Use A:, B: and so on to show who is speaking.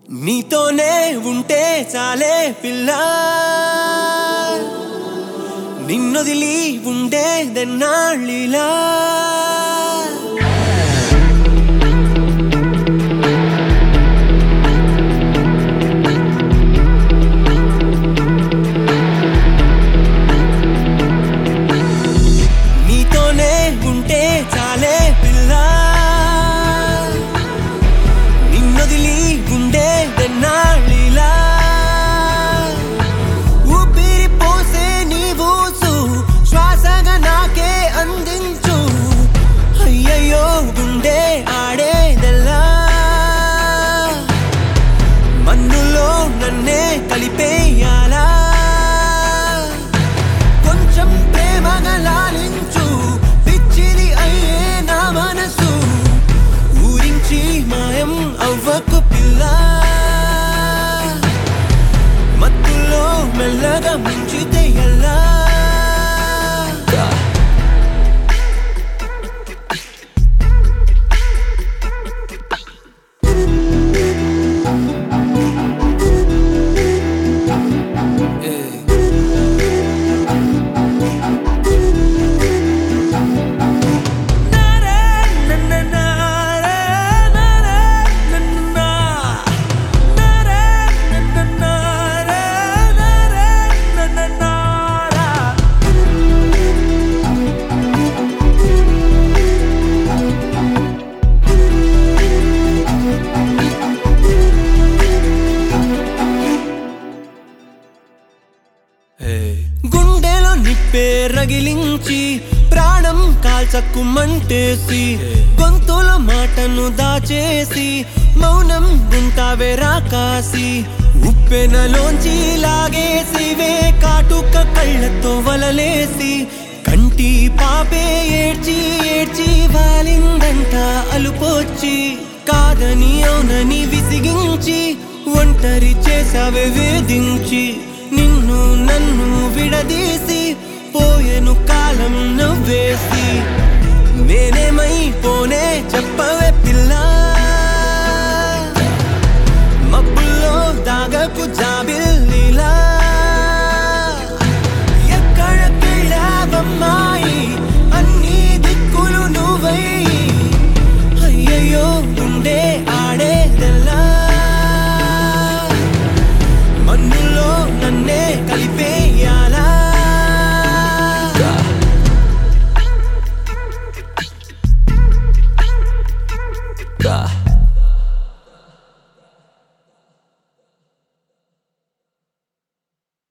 A: నీతోనే ఉంటే చాలే పిల్ల నిన్నొదిలి ఉండేదెన్నాళ్ళిలా నీతోనే ఉంటే చాలే పిల్ల నిన్నొదిలి ఉండేదెన్నాళ్ళిలా ఊపిరి పోసే నీ ఊసు శ్వాసగా నాకే అందించు అయ్యయ్యో గుండె ఆడేదెల్లా మన్నులో నన్నే కలిపేయాలా కొంచెం ప్రేమగా లాలించు పిచ్చిది అయ్యే నా మనసు ఊరించి మాయం అవ్వకు పిల్ల మత్తులో మెల్లగా ముంచితే ఎలా గుండెలో నిప్పే రగిలించి ప్రాణం కాల్చకుమంటేసి గొంతుల మాటను దాచేసి మౌనం గుంటావే రాకాసి ఉప్పెనలోంచి లాగేసి వే కాటుక కళ్ళతో వలలేసి కంటి పాపే ఏడ్చి ఏడ్చి వాలిందంట అలుపోచ్చి కాదని అవునని విసిగించి ఒంటరి చేసావే వేధించి నిన్ను నన్ను విడదీసి పోయెను కాలం నవ్వేసి నేనేమైపోనే చెప్పవే పిల్ల మబ్బుల్లో దాగకు జాబిల్లిలా ఎక్కడకెళ్ళావమ్మాయి అన్ని దిక్కులు నువ్వై అయ్యయ్యో గుండె ఆడేదెల్లా మన్నులో నన్నే కలిపేయాలా
B: God.